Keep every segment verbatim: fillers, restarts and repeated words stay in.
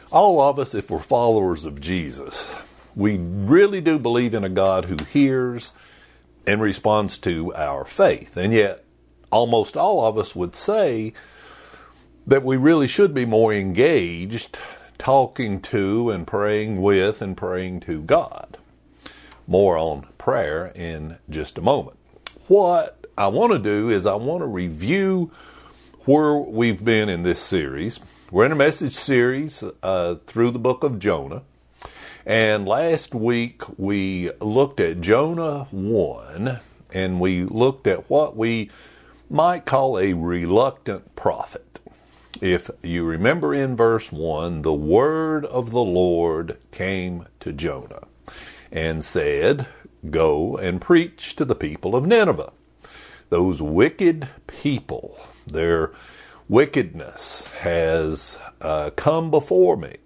All of us, if we're followers of Jesus, we really do believe in a God who hears and responds to our faith. And yet, almost all of us would say that we really should be more engaged talking to and praying with and praying to God. More on prayer in just a moment. What I want to do is I want to review where we've been in this series. We're in a message series uh, through the book of Jonah. And last week we looked at Jonah one, and we looked at what we might call a reluctant prophet. If you remember in verse one, the word of the Lord came to Jonah and said, "Go and preach to the people of Nineveh." Those wicked people, their wickedness has uh, come before me.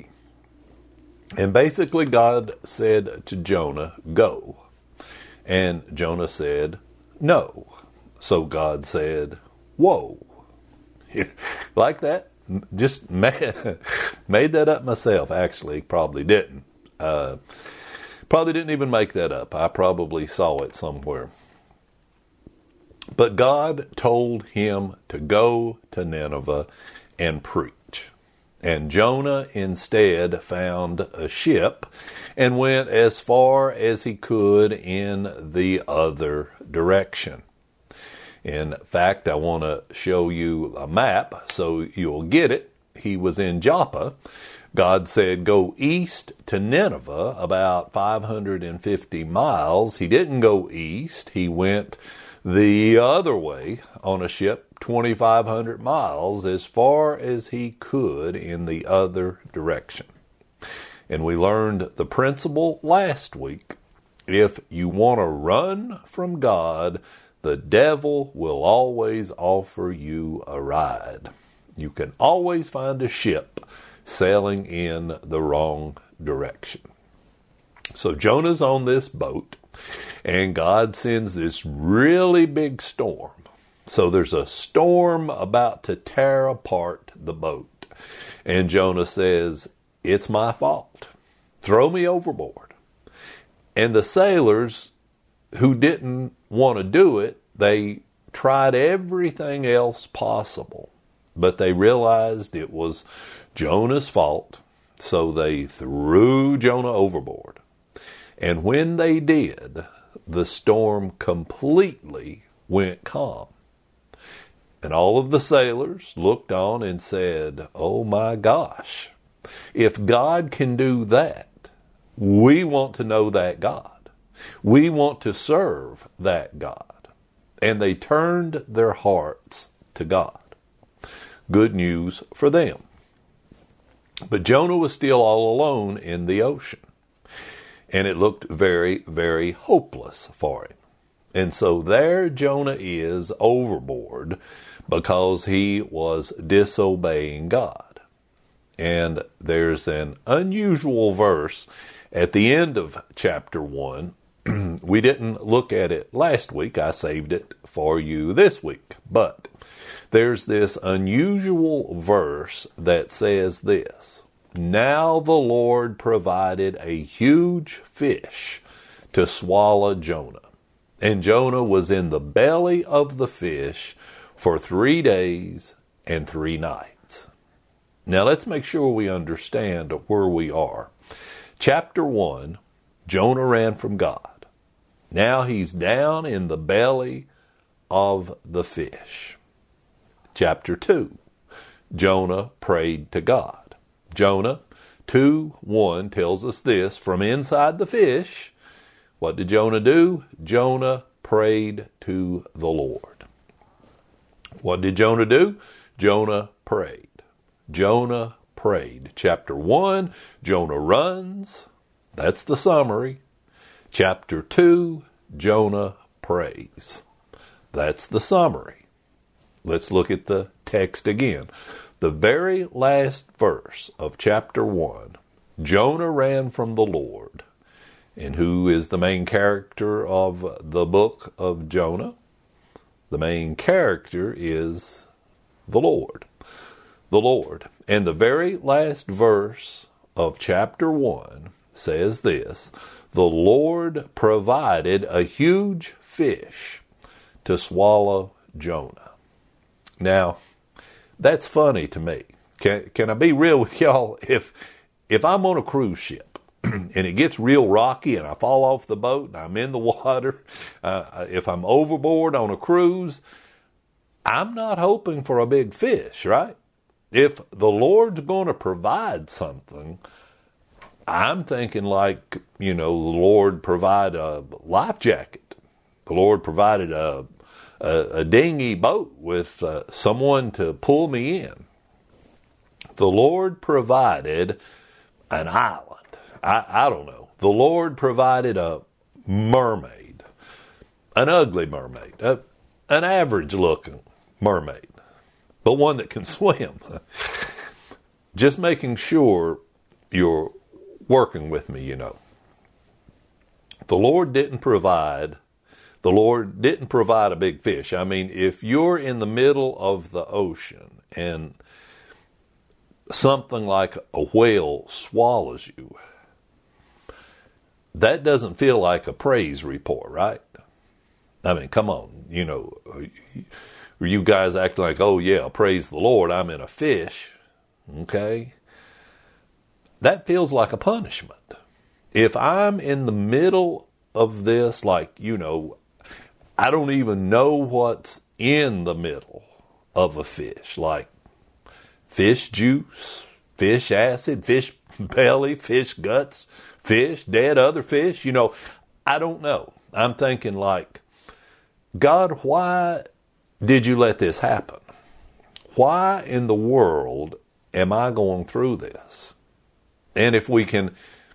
And basically God said to Jonah, "Go." And Jonah said, "No." So God said, "Whoa." Like that? Just made, made that up myself. Actually, probably didn't. Uh, probably didn't even make that up. I probably saw it somewhere. But God told him to go to Nineveh and preach. And Jonah instead found a ship and went as far as he could in the other direction. In fact, I want to show you a map so you'll get it. He was in Joppa. God said, "Go east to Nineveh, about five hundred fifty miles. He didn't go east. He went the other way on a ship twenty-five hundred miles, as far as he could in the other direction. And we learned the principle last week. If you want to run from God, the devil will always offer you a ride. You can always find a ship sailing in the wrong direction. So Jonah's on this boat, and God sends this really big storm. So there's a storm about to tear apart the boat. And Jonah says, "It's my fault. Throw me overboard." And the sailors who didn't want to do it, they tried everything else possible. But they realized it was Jonah's fault, so they threw Jonah overboard. And when they did, the storm completely went calm. And all of the sailors looked on and said, "Oh my gosh, if God can do that, we want to know that God. We want to serve that God." And they turned their hearts to God. Good news for them. But Jonah was still all alone in the ocean. And it looked very, very hopeless for him. And so there Jonah is overboard because he was disobeying God. And there's an unusual verse at the end of chapter one. We didn't look at it last week. I saved it for you this week. But there's this unusual verse that says this: "Now the Lord provided a huge fish to swallow Jonah. And Jonah was in the belly of the fish for three days and three nights." Now let's make sure we understand where we are. Chapter one, Jonah ran from God. Now he's down in the belly of the fish. Chapter two, Jonah prayed to God. Jonah two one tells us this: from inside the fish, what did Jonah do? Jonah prayed to the Lord. What did Jonah do? Jonah prayed. Jonah prayed. Chapter one, Jonah runs. That's the summary. Chapter two, Jonah prays. That's the summary. Let's look at the text again. The very last verse of chapter one, Jonah ran from the Lord. And who is the main character of the book of Jonah? The main character is the Lord. The Lord. And the very last verse of chapter one says this: the Lord provided a huge fish to swallow Jonah. Now, that's funny to me. Can, can I be real with y'all? If, if I'm on a cruise ship, and it gets real rocky and I fall off the boat and I'm in the water, uh, if I'm overboard on a cruise, I'm not hoping for a big fish, right? If the Lord's going to provide something, I'm thinking like, you know, the Lord provided a life jacket. The Lord provided a, a, a dinghy boat with uh, someone to pull me in. The Lord provided an island. I, I don't know. The Lord provided a mermaid, an ugly mermaid, a, an average-looking mermaid, but one that can swim. Just making sure you're working with me, you know. The Lord didn't provide, the Lord didn't provide a big fish. I mean, if you're in the middle of the ocean and something like a whale swallows you, that doesn't feel like a praise report, right? I mean, come on, you know, you guys acting like, oh yeah, praise the Lord, I'm in a fish, okay? That feels like a punishment. If I'm in the middle of this, like, you know, I don't even know what's in the middle of a fish, like fish juice, fish acid, fish belly, fish guts, fish, dead other fish, you know, I don't know. I'm thinking like, God, why did you let this happen? Why in the world am I going through this? And if we can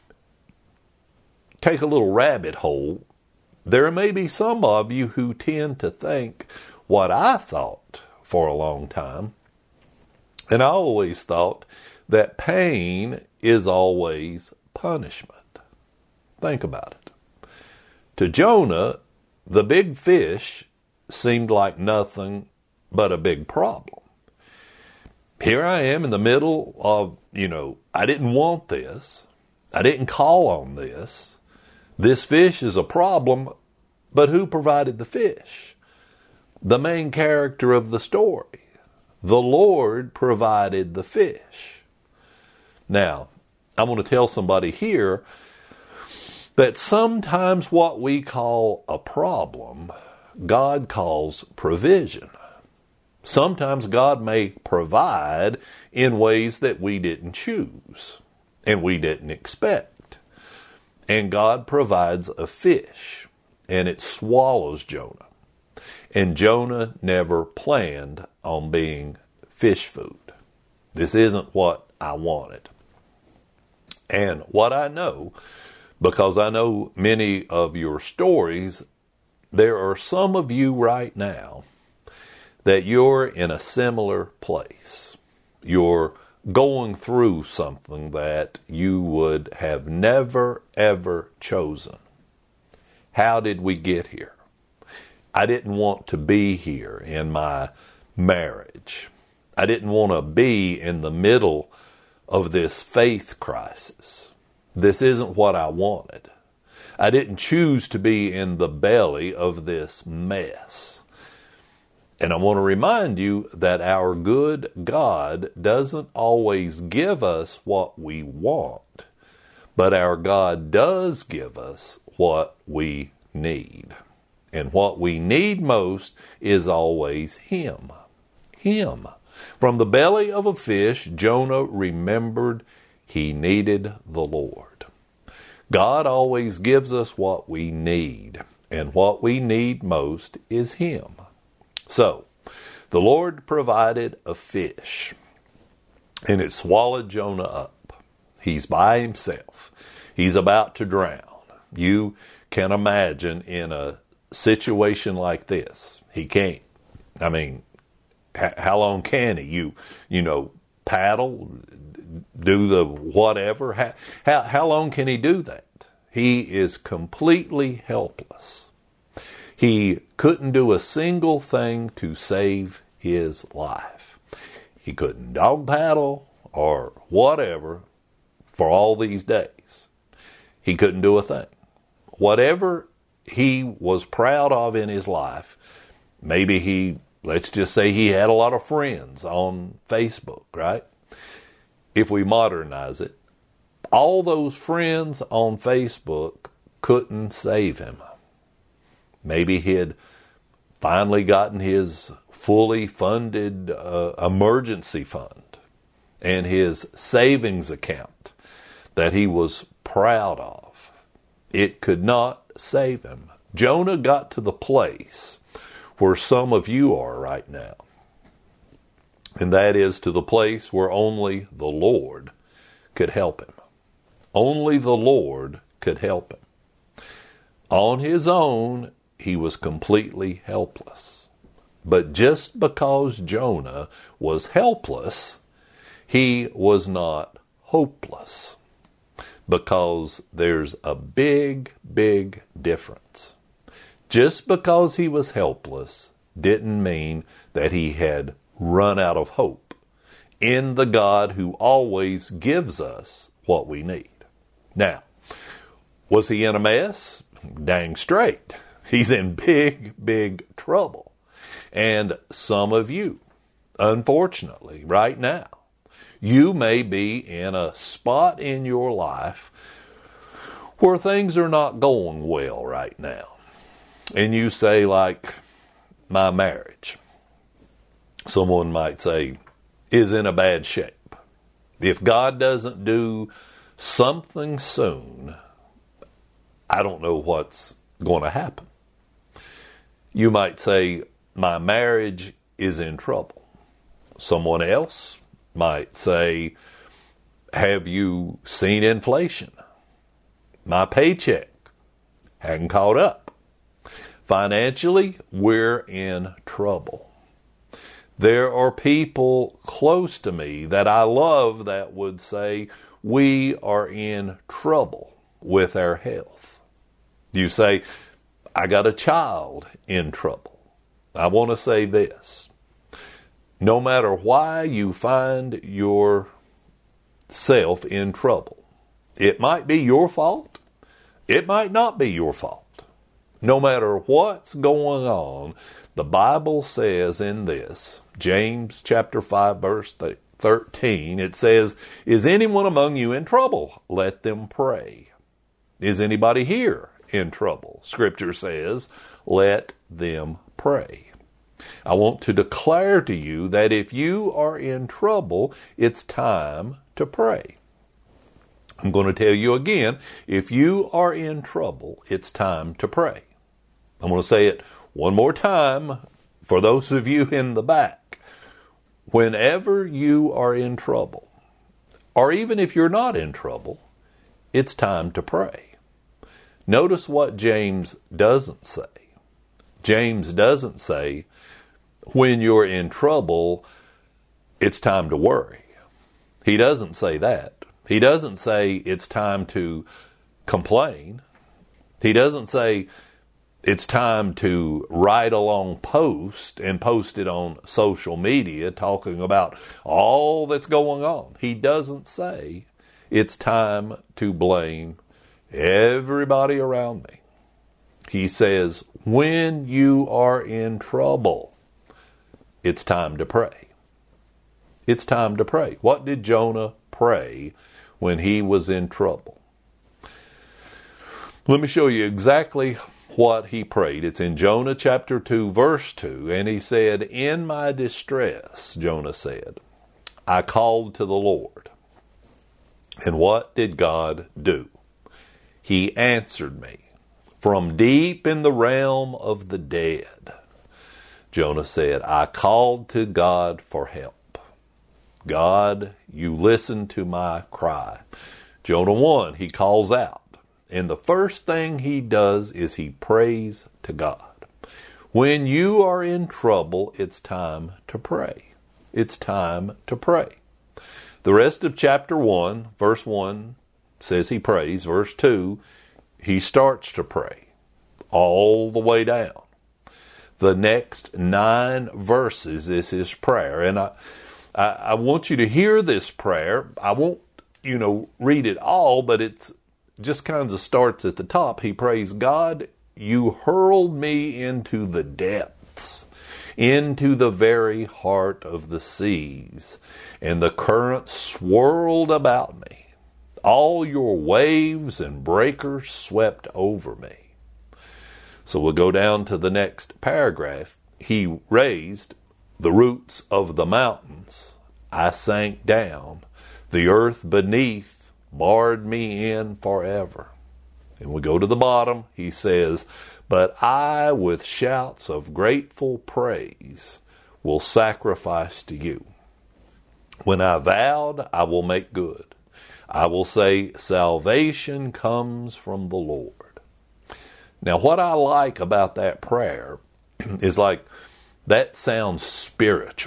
take a little rabbit hole, there may be some of you who tend to think what I thought for a long time. And I always thought that pain is always punishment. Think about it. To Jonah, the big fish seemed like nothing but a big problem. Here I am in the middle of, you know, I didn't want this. I didn't call on this. This fish is a problem, but who provided the fish? The main character of the story. The Lord provided the fish. Now, I want to tell somebody here that sometimes what we call a problem, God calls provision. Sometimes God may provide in ways that we didn't choose and we didn't expect. And God provides a fish, and it swallows Jonah. And Jonah never planned on being fish food. This isn't what I wanted. And what I know, because I know many of your stories, there are some of you right now that you're in a similar place. You're going through something that you would have never, ever chosen. How did we get here? I didn't want to be here in my marriage. I didn't want to be in the middle of this faith crisis. This isn't what I wanted. I didn't choose to be in the belly of this mess. And I want to remind you that our good God doesn't always give us what we want, but our God does give us what we need. And what we need most is always Him. Him. From the belly of a fish, Jonah remembered he needed the Lord. God always gives us what we need, and what we need most is Him. So, the Lord provided a fish, and it swallowed Jonah up. He's by himself. He's about to drown. You can imagine in a situation like this. He can't. I mean, h- how long can he? You, you know, paddle, do the whatever. How, how, how long can he do that? He is completely helpless. He couldn't do a single thing to save his life. He couldn't dog paddle or whatever. for all these days. He couldn't do a thing. Whatever he was proud of in his life, maybe he, let's just say he had a lot of friends on Facebook, right? If we modernize it, all those friends on Facebook couldn't save him. Maybe he had finally gotten his fully funded uh, emergency fund and his savings account that he was proud of. It could not save him. Jonah got to the place where some of you are right now. And that is to the place where only the Lord could help him. Only the Lord could help him. On his own, he was completely helpless. But just because Jonah was helpless, he was not hopeless. Because there's a big, big difference. Just because he was helpless didn't mean that he had run out of hope in the God who always gives us what we need. Now, was he in a mess? Dang straight. He's in big, big trouble. And some of you, unfortunately, right now, you may be in a spot in your life where things are not going well right now. And you say, like, my marriage, someone might say, is in a bad shape. If God doesn't do something soon, I don't know what's going to happen. You might say, my marriage is in trouble. Someone else might say, have you seen inflation? My paycheck hadn't caught up. Financially, we're in trouble. There are people close to me that I love that would say, we are in trouble with our health. You say, I got a child in trouble. I want to say this. No matter why you find yourself in trouble, it might be your fault. It might not be your fault. No matter what's going on, the Bible says in this, James chapter five, verse thirteen, it says, is anyone among you in trouble? Let them pray. Is anybody here in trouble? Scripture says, let them pray. I want to declare to you that if you are in trouble, it's time to pray. I'm going to tell you again, if you are in trouble, it's time to pray. I'm going to say it one more time for those of you in the back. Whenever you are in trouble, or even if you're not in trouble, it's time to pray. Notice what James doesn't say. James doesn't say, when you're in trouble, it's time to worry. He doesn't say that. He doesn't say it's time to complain. He doesn't say it's time to write a long post and post it on social media talking about all that's going on. He doesn't say it's time to blame everybody around me. He says, when you are in trouble, it's time to pray. It's time to pray. What did Jonah pray when he was in trouble? Let me show you exactly what he prayed. It's in Jonah chapter two, verse two, and he said, in my distress, Jonah said, I called to the Lord. And what did God do? He answered me from deep in the realm of the dead. Jonah said, I called to God for help. God, you listened to my cry. Jonah one, he calls out. And the first thing he does is he prays to God. When you are in trouble, it's time to pray. It's time to pray. The rest of chapter one, verse one, says he prays. Verse two, he starts to pray all the way down. The next nine verses is his prayer. And I, I, I want you to hear this prayer. I won't you know, read it all, but it's just kind of starts at the top. He prays, God, you hurled me into the depths, into the very heart of the seas, and the current swirled about me. All your waves and breakers swept over me. So we'll go down to the next paragraph. He raised the roots of the mountains. I sank down. The earth beneath barred me in forever. And we go to the bottom. He says, but I, with shouts of grateful praise, will sacrifice to you. When I vowed, I will make good. I will say, salvation comes from the Lord. Now, what I like about that prayer is like, that sounds spiritual.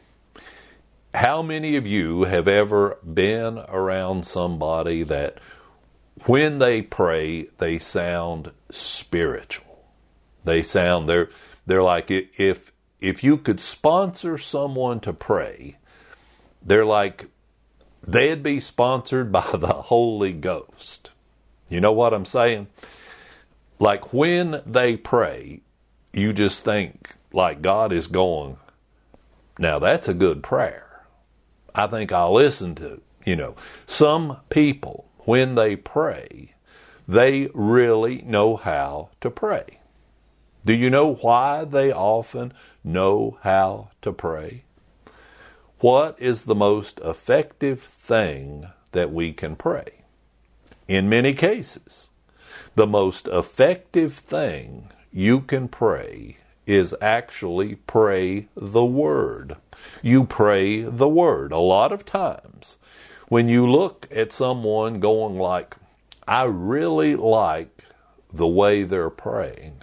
How many of you have ever been around somebody that when they pray, they sound spiritual? They sound, they're, they're like, if, if you could sponsor someone to pray, they're like, they'd be sponsored by the Holy Ghost. You know what I'm saying? Like when they pray, you just think like God is going, now that's a good prayer. I think I'll listen to, you know, some people, when they pray, they really know how to pray. Do you know why they often know how to pray? What is the most effective thing that we can pray? In many cases, the most effective thing you can pray is actually pray the Word. You pray the Word. A lot of times, when you look at someone going like, I really like the way they're praying,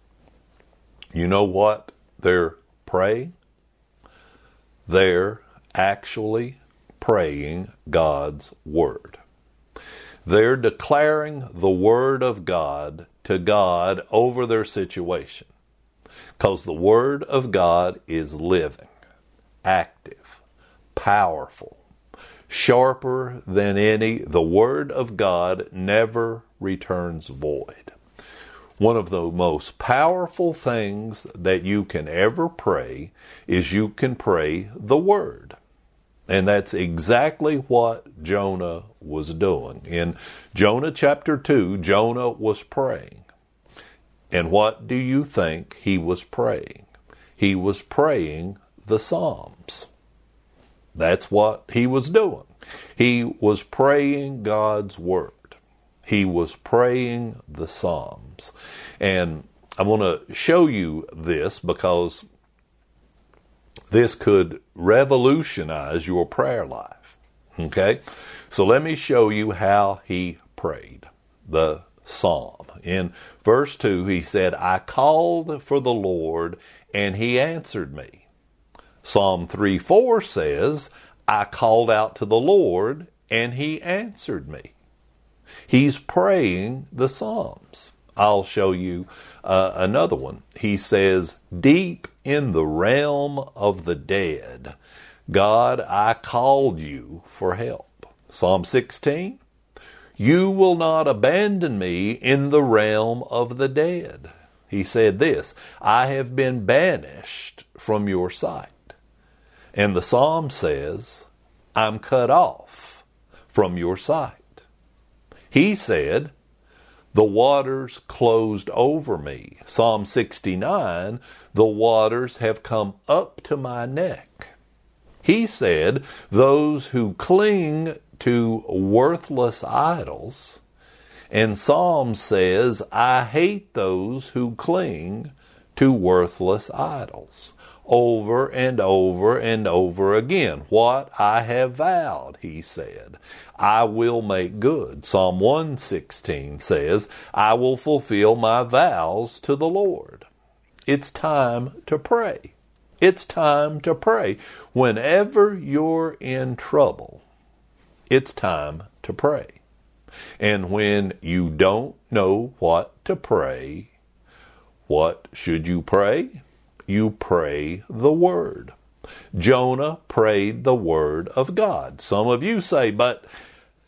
you know what they're praying? They're actually praying God's Word. They're declaring the Word of God to God over their situation. Because the Word of God is living, active, powerful, sharper than any. The Word of God never returns void. One of the most powerful things that you can ever pray is you can pray the Word. And that's exactly what Jonah was doing. In Jonah chapter two, Jonah was praying. And what do you think he was praying? He was praying the Psalms. That's what he was doing. He was praying God's Word. He was praying the Psalms. And I want to show you this because this could revolutionize your prayer life. Okay? So let me show you how he prayed the Psalm. In verse two, he said, I called for the Lord, and he answered me. Psalm three four says, I called out to the Lord, and he answered me. He's praying the Psalms. I'll show you uh, another one. He says, deep in the realm of the dead, God, I called you for help. Psalm sixteen, you will not abandon me in the realm of the dead. He said this, I have been banished from your sight. And the Psalm says, I'm cut off from your sight. He said, the waters closed over me. Psalm sixty-nine, the waters have come up to my neck. He said, those who cling to worthless idols. And Psalm says, I hate those who cling to worthless idols. Over and over and over again. What I have vowed, he said, I will make good. Psalm one sixteen says, I will fulfill my vows to the Lord. It's time to pray. It's time to pray. Whenever you're in trouble, it's time to pray. And when you don't know what to pray, what should you pray? You pray the Word. Jonah prayed the Word of God. Some of you say, but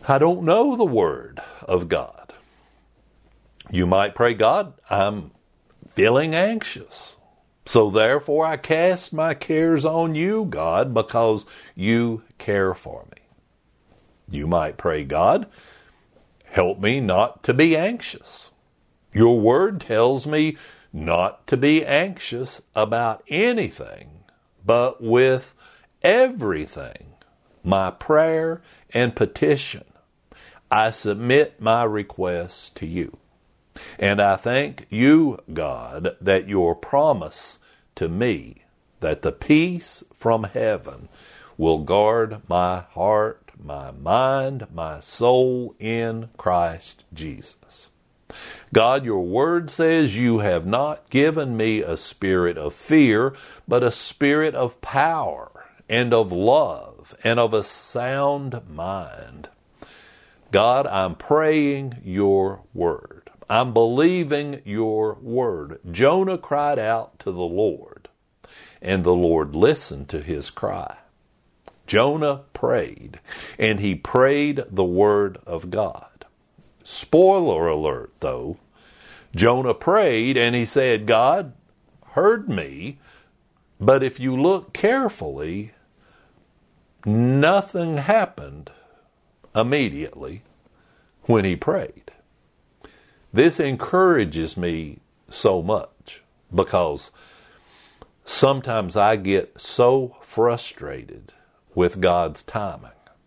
I don't know the Word of God. You might pray, God, I'm feeling anxious. So therefore I cast my cares on you, God, because you care for me. You might pray, God, help me not to be anxious. Your Word tells me not to be anxious about anything, but with everything, my prayer and petition, I submit my requests to you. And I thank you, God, that your promise to me, that the peace from heaven will guard my heart, my mind, my soul in Christ Jesus. God, your word says you have not given me a spirit of fear, but a spirit of power and of love and of a sound mind. God, I'm praying your word. I'm believing your word. Jonah cried out to the Lord, and the Lord listened to his cry. Jonah prayed, and he prayed the word of God. Spoiler alert, though. Jonah prayed, and he said, God heard me, but if you look carefully, nothing happened immediately when he prayed. This encourages me so much because sometimes I get so frustrated with God's timing.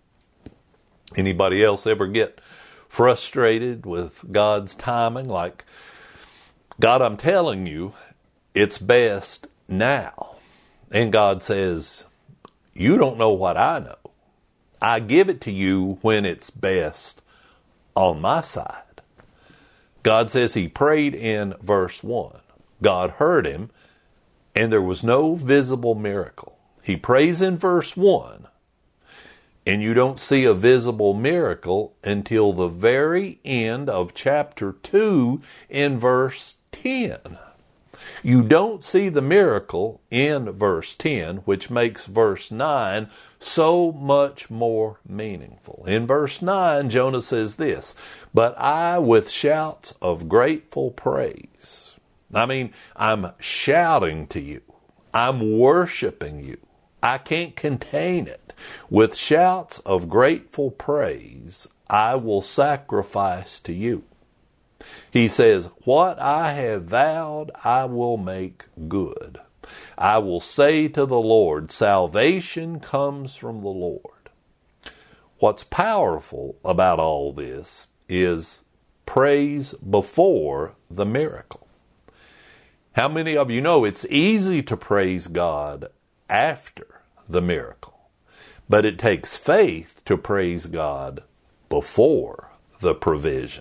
Anybody else ever get frustrated with God's timing? Like, God, I'm telling you, it's best now. And God says, you don't know what I know. I give it to you when it's best on my side. God says he prayed in verse one. God heard him, and there was no visible miracle. He prays in verse one, and you don't see a visible miracle until the very end of chapter two in verse ten. You don't see the miracle in verse ten, which makes verse nine so much more meaningful. In verse nine, Jonah says this, but I with shouts of grateful praise. I mean, I'm shouting to you. I'm worshiping you. I can't contain it. With shouts of grateful praise, I will sacrifice to you. He says, what I have vowed, I will make good. I will say to the Lord, salvation comes from the Lord. What's powerful about all this is praise before the miracle. How many of you know it's easy to praise God after the miracle, but it takes faith to praise God before the provision?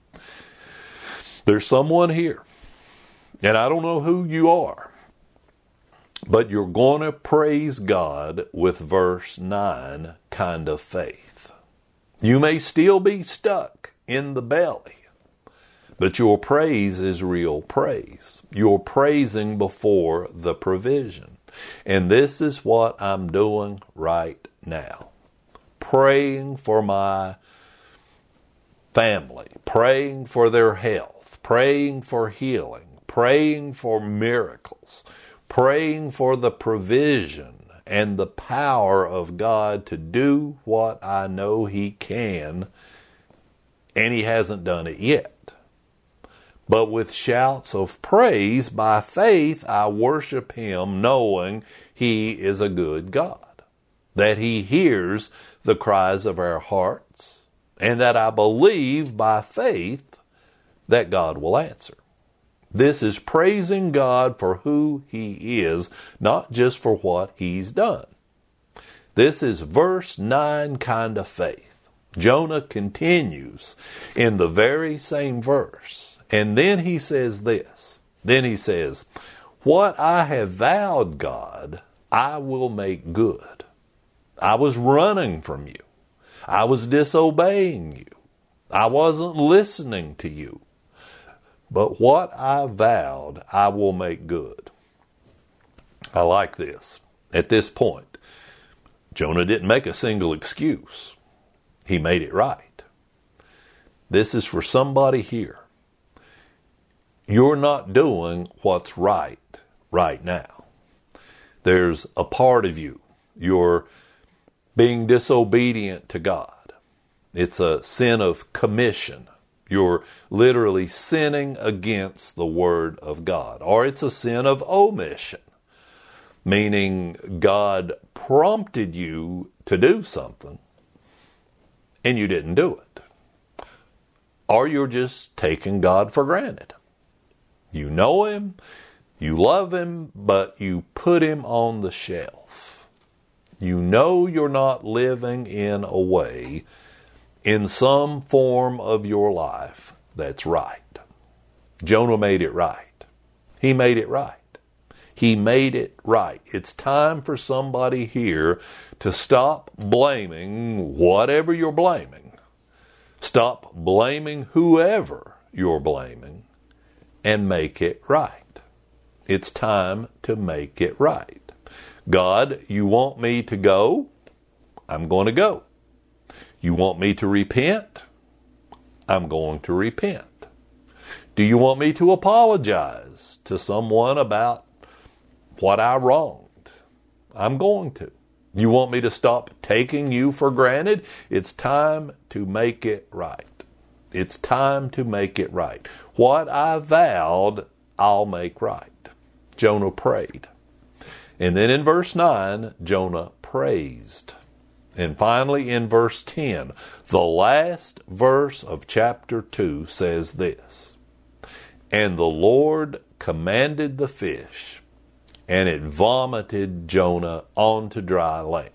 There's someone here, and I don't know who you are, but you're going to praise God with verse nine kind of faith. You may still be stuck in the belly, but your praise is real praise. You're praising before the provision. And this is what I'm doing right now. Praying for my family, praying for their health, praying for healing, praying for miracles, praying for the provision and the power of God to do what I know he can, and he hasn't done it yet. But with shouts of praise, by faith, I worship him, knowing he is a good God, that he hears the cries of our hearts, and that I believe by faith that God will answer. This is praising God for who he is, not just for what he's done. This is verse nine kind of faith. Jonah continues in the very same verse. And then he says this. Then he says, what I have vowed, God, I will make good. I was running from you. I was disobeying you. I wasn't listening to you. But what I vowed, I will make good. I like this. At this point, Jonah didn't make a single excuse. He made it right. This is for somebody here. You're not doing what's right right now. There's a part of you. You're being disobedient to God. It's a sin of commission. You're literally sinning against the Word of God. Or it's a sin of omission, meaning God prompted you to do something and you didn't do it. Or you're just taking God for granted. You know Him, you love Him, but you put Him on the shelf. You know you're not living in a way, in some form of your life, that's right. Jonah made it right. He made it right. He made it right. It's time for somebody here to stop blaming whatever you're blaming. Stop blaming whoever you're blaming and make it right. It's time to make it right. God, you want me to go? I'm going to go. You want me to repent? I'm going to repent. Do you want me to apologize to someone about what I wronged? I'm going to. You want me to stop taking you for granted? It's time to make it right. It's time to make it right. What I vowed, I'll make right. Jonah prayed. And then in verse nine, Jonah praised. And finally in verse ten, the last verse of chapter two says this: "And the Lord commanded the fish, and it vomited Jonah onto dry land."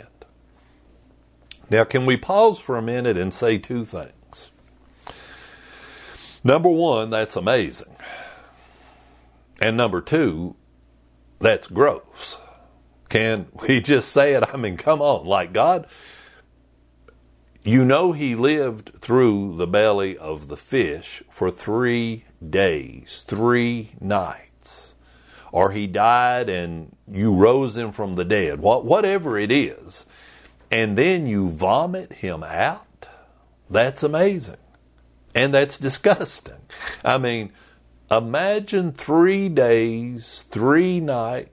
Now, can we pause for a minute and say two things? Number one, that's amazing. And number two, that's gross. Can we just say it? I mean, come on. Like, God, you know He lived through the belly of the fish for three days, three nights. Or He died and you rose Him from the dead. What, whatever it is. And then you vomit Him out? That's amazing. And that's disgusting. I mean, imagine three days, three nights,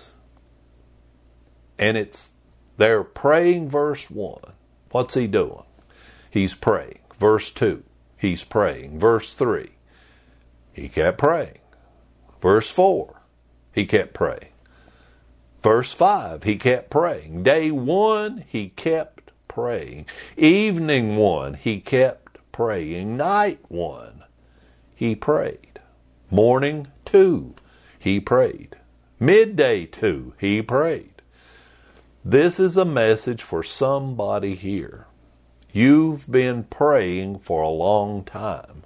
and it's, they're praying, verse one. What's He doing? He's praying. Verse two, He's praying. Verse three, He kept praying. Verse four, He kept praying. Verse five, He kept praying. Day one, He kept praying. Evening one, He kept praying. Night one, He prayed. Morning two, He prayed. Midday two, He prayed. This is a message for somebody here. You've been praying for a long time,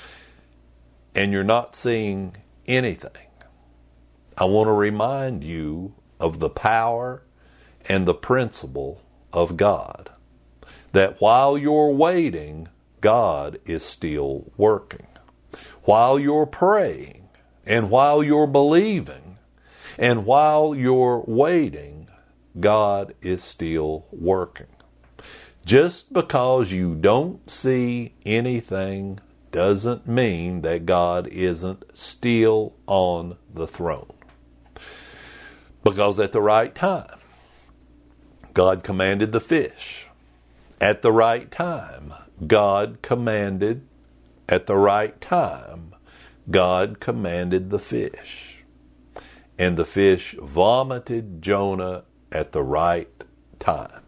and you're not seeing anything. I want to remind you of the power and the principle of God, that while you're waiting, God is still working. While you're praying, and while you're believing, and while you're waiting, God is still working. Just because you don't see anything doesn't mean that God isn't still on the throne. Because at the right time, God commanded the fish. At the right time, God commanded, at the right time, God commanded the fish. And the fish vomited Jonah at the right time.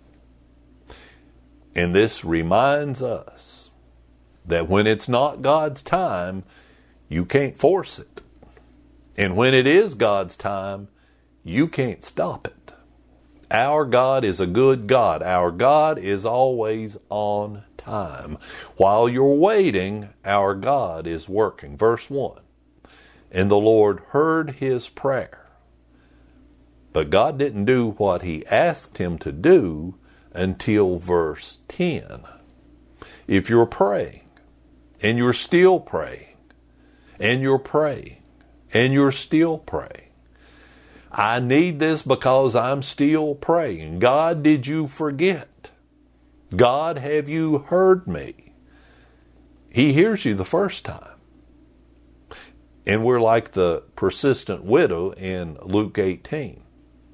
And this reminds us that when it's not God's time, you can't force it. And when it is God's time, you can't stop it. Our God is a good God. Our God is always on time. While you're waiting, our God is working. Verse one, "And the Lord heard his prayer." But God didn't do what He asked Him to do until verse ten. If you're praying, and you're still praying, and you're praying, and you're still praying, I need this because I'm still praying. God, did you forget God, have you heard me? He hears you the first time. And we're like the persistent widow in Luke eighteen.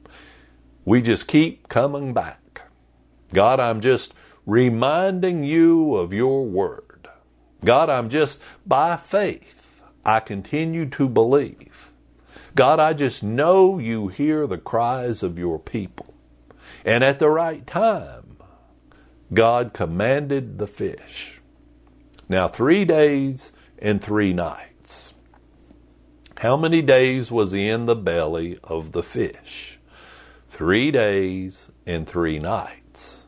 We just keep coming back. God, I'm just reminding you of your word. God, I'm just, by faith, I continue to believe. God, I just know you hear the cries of your people. And at the right time, God commanded the fish. Now, three days and three nights. How many days was he in the belly of the fish? Three days and three nights.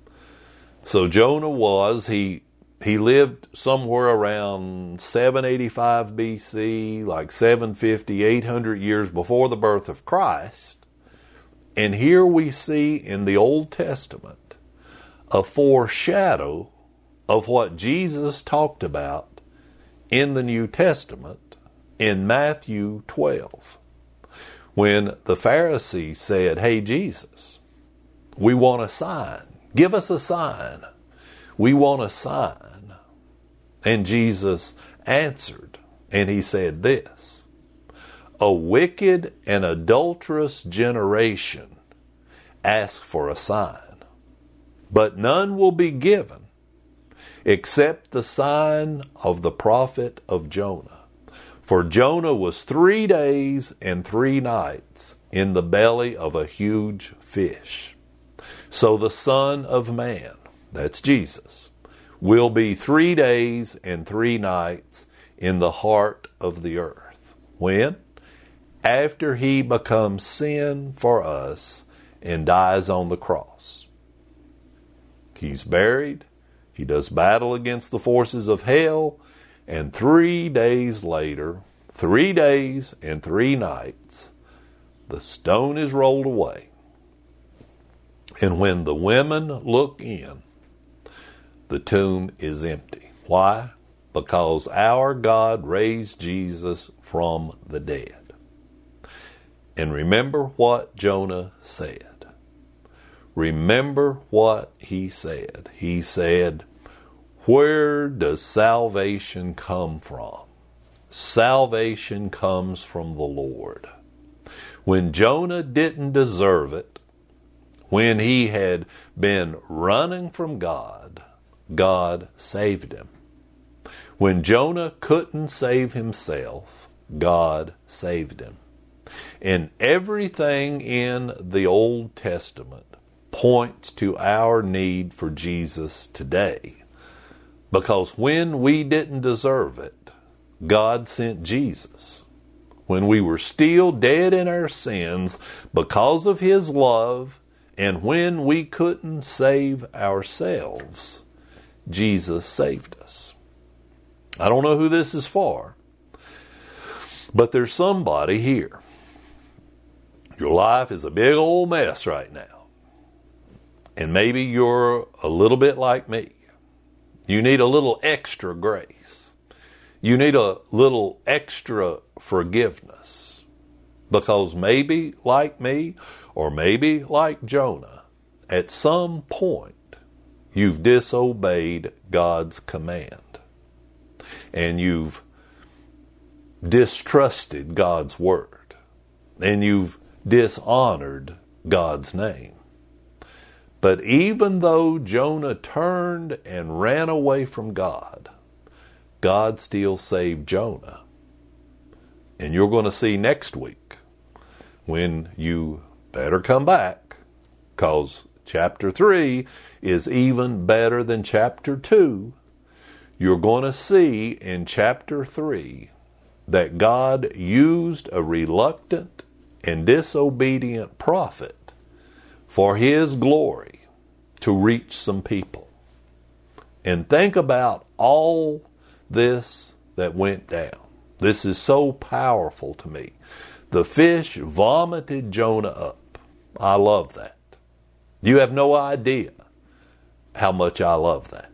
So Jonah was, he he lived somewhere around seven eighty-five B C, like seven fifty, eight hundred years before the birth of Christ. And here we see in the Old Testament a foreshadow of what Jesus talked about in the New Testament in Matthew twelve. When the Pharisees said, hey, Jesus, we want a sign. Give us a sign. We want a sign. And Jesus answered, and he said this, a wicked and adulterous generation asks for a sign, but none will be given except the sign of the prophet of Jonah. For Jonah was three days and three nights in the belly of a huge fish. So the Son of Man, that's Jesus, will be three days and three nights in the heart of the earth. When? After he becomes sin for us and dies on the cross. He's buried. He does battle against the forces of hell. And three days later, three days and three nights, the stone is rolled away. And when the women look in, the tomb is empty. Why? Because our God raised Jesus from the dead. And remember what Jonah said. Remember what he said. He said, where does salvation come from? Salvation comes from the Lord. When Jonah didn't deserve it, when he had been running from God, God saved him. When Jonah couldn't save himself, God saved him. And everything in the Old Testament points to our need for Jesus today. Because when we didn't deserve it, God sent Jesus. When we were still dead in our sins because of his love, and when we couldn't save ourselves, Jesus saved us. I don't know who this is for, but there's somebody here. Your life is a big old mess right now. And maybe you're a little bit like me. You need a little extra grace. You need a little extra forgiveness. Because maybe like me, or maybe like Jonah, at some point you've disobeyed God's command. And you've distrusted God's word. And you've dishonored God's name. But even though Jonah turned and ran away from God, God still saved Jonah. And you're going to see next week when you better come back, because chapter three is even better than chapter two. You're going to see in chapter three that God used a reluctant and disobedient prophet for his glory to reach some people. And think about all this that went down. This is so powerful to me. The fish vomited Jonah up. I love that. You have no idea how much I love that.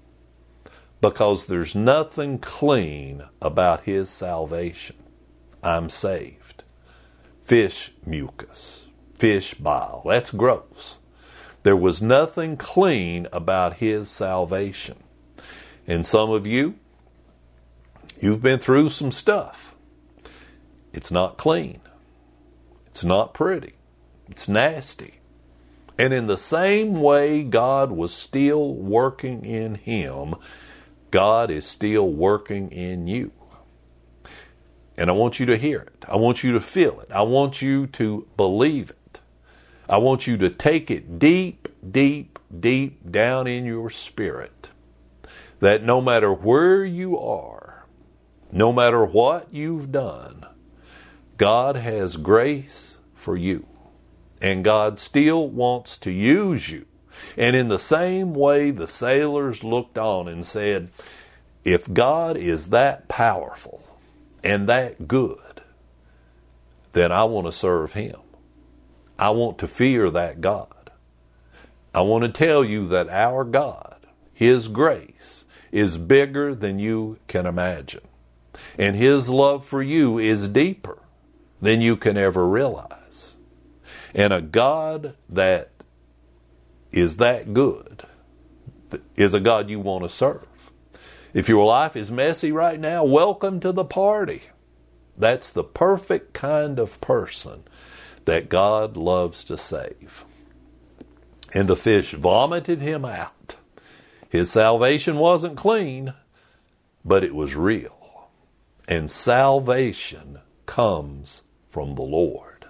Because there's nothing clean about his salvation. I'm saved. Fish mucus. Fish bile. That's gross. There was nothing clean about his salvation. And some of you, you've been through some stuff. It's not clean. It's not pretty. It's nasty. And in the same way God was still working in him, God is still working in you. And I want you to hear it. I want you to feel it. I want you to believe it. I want you to take it deep, deep, deep down in your spirit. That no matter where you are, no matter what you've done, God has grace for you. And God still wants to use you. And in the same way the sailors looked on and said, if God is that powerful and that good, then I want to serve him. I want to fear that God. I want to tell you that our God, his grace, is bigger than you can imagine. And his love for you is deeper than you can ever realize. And a God that is that good is a God you want to serve. If your life is messy right now, welcome to the party. That's the perfect kind of person that God loves to save. And the fish vomited him out. His salvation wasn't clean, but it was real. And salvation comes from the Lord.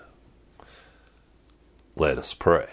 Let us pray.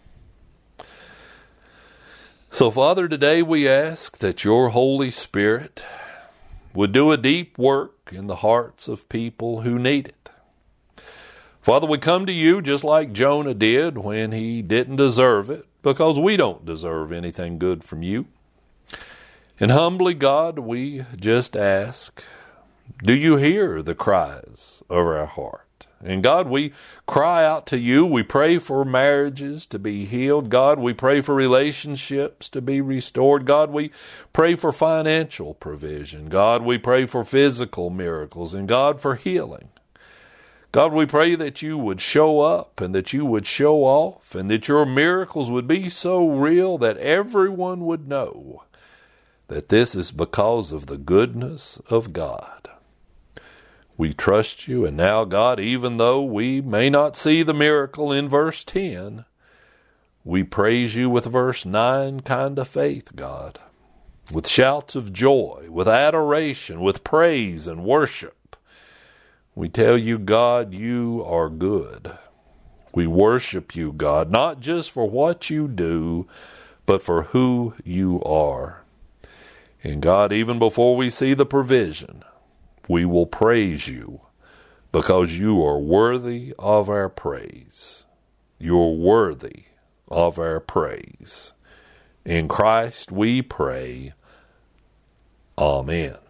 So, Father, today we ask that your Holy Spirit would do a deep work in the hearts of people who need it. Father, we come to you just like Jonah did when he didn't deserve it, because we don't deserve anything good from you. And humbly, God, we just ask, do you hear the cries of our heart? And God, we cry out to you. We pray for marriages to be healed. God, we pray for relationships to be restored. God, we pray for financial provision. God, we pray for physical miracles. And God, for healing. God, we pray that you would show up and that you would show off and that your miracles would be so real that everyone would know that this is because of the goodness of God. We trust you, and now, God, even though we may not see the miracle in verse ten, we praise you with verse nine kind of faith, God, with shouts of joy, with adoration, with praise and worship. We tell you, God, you are good. We worship you, God, not just for what you do, but for who you are. And God, even before we see the provision, we will praise you because you are worthy of our praise. You're worthy of our praise. In Christ we pray. Amen.